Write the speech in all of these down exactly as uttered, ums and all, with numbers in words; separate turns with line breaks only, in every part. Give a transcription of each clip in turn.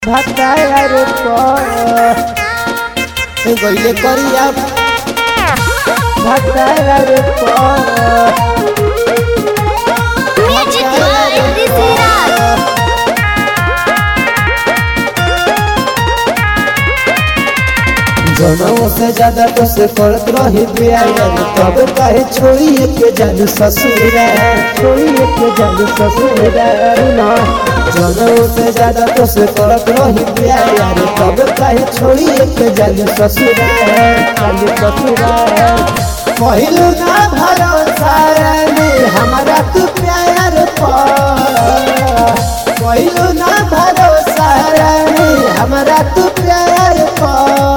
भतार गईले करिया भतार जनों से ज्यादा तो से करत रही प्यार तब काहे छोड़िए के जालू ससुरा छोड़िए के जालू ससुरा ना जनों से ज्यादा तो से करत रही प्यार तब काहे छोड़िए के जालू ससुरा जालू ससुरा पहिलू ना भरोसा रे हमारा तू प्यार पर पहिलू ना भरोसा रे हमारा तू प्यार पर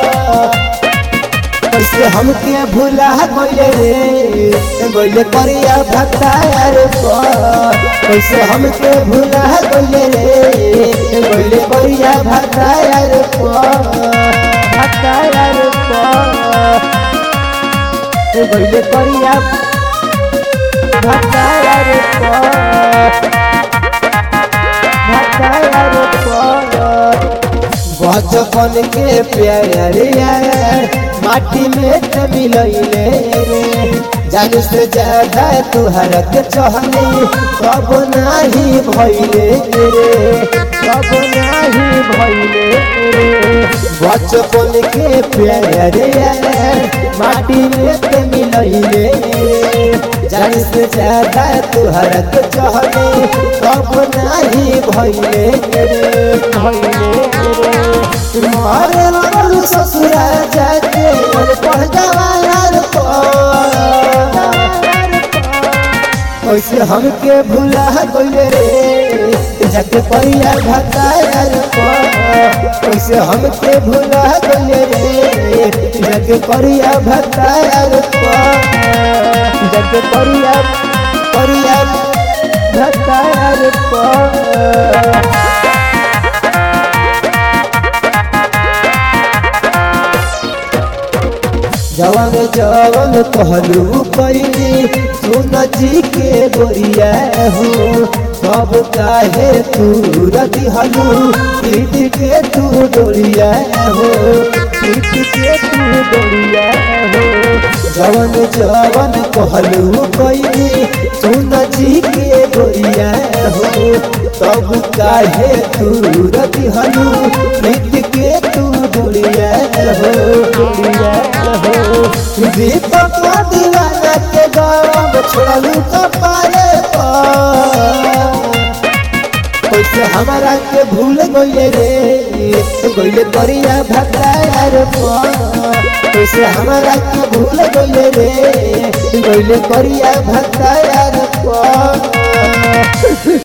कैसे हमके भूला गइले रे गइले करिया भतार पर कैसे हमके भूला गइले रे गइले करिया भतार पर भतार पर गइले करिया भतार पर भतार पर बचपन के प्यार यार माटी में त मिलैले रे जान से ज्यादा तुहरा के चाहने कब नहीं भइले रे कब नहीं भइले रे बचपन के प्यार यार माटी में त मिलैले रे जान से ज्यादा तुहरा के चाहने कब नहीं भइले रे भइले रे मारे लगल ससुरा जाके मन पढ़ जवान कैसे हमके भूला गइले रे जाके परिया भतार कैसे हमके भूला गइले रे जाके परिया भतार जाके परिया परिया भतार पर जवान जवान कहलू कैली सुन जी के गोरिया हो सब काहे तू रति हलू पीट के तू डोरिया हो पीट के तू डोरिया हो जवान जवान कहलू कैली सुन जी के गोरिया हो सब काहे तू रति हलू पीट के तू डोरिया हो डोरिया हो दीपक दीवाना के गाँव छोड़लू कपारे कैसे हमारा के भूल गइले रे गइले करिया भतार कैसे हमारा के भूल गइले रे गइले करिया भतार